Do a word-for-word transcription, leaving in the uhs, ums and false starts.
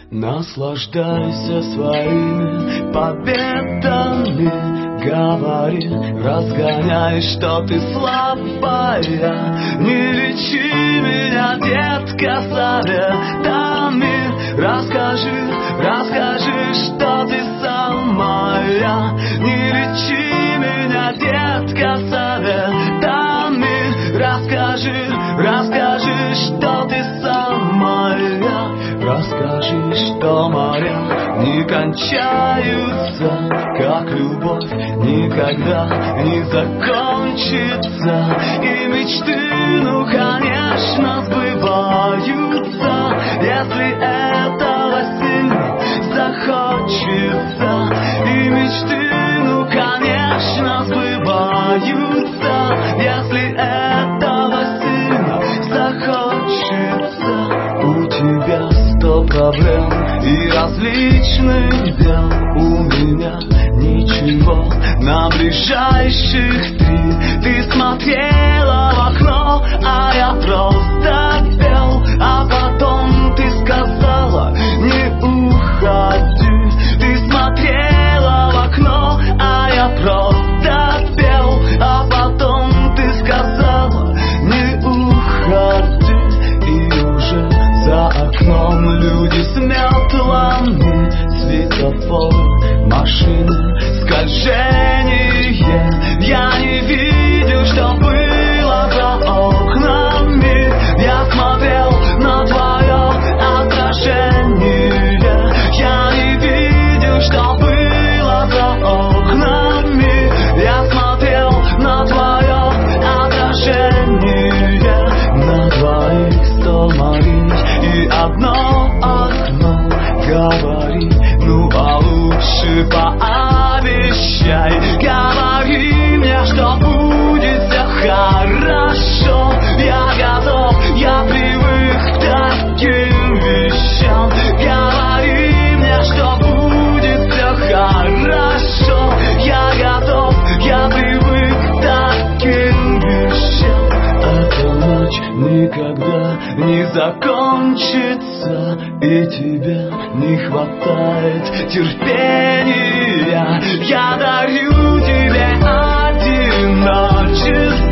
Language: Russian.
Наслаждайся своими победами, говори, разгоняй, что ты слабая. Не лечи меня, детка, советами. Расскажи, расскажи, что ты самая. Не лечи меня, детка, советами. Расскажи, расскажи, что ты самая. Расскажи, что моря не кончаются, как любовь никогда не закончится. И мечты, ну, конечно, сбываются, если этого сильно захочется. И мечты, ну, конечно, сбываются, если этого сильно захочется. У тебя сто проблем и различных дел, у меня ничего на ближайших три. Ты смотрела в окно, а я просто пел, а потом ты сказала: не уходи. Ты смотрела в окно, а я просто пел, а потом ты сказала: не уходи. И уже за окном люди с метлами, светофор, машины, скольжение. Я не видел, что было за окнами. Я смотрел на твое отражение. Я не видел, что было за окнами. Я смотрел на твое отражение. На двоих сто малин и одно окно. Говори, ну а лучше пообещай. Говори мне, что будет все хорошо. Я готов, я привык к таким вещам. Говори мне, что будет все хорошо. Я готов, я привык к таким вещам. Эта ночь никогда не закончится, и тебе не хватает терпения. Я дарю тебе одиночество.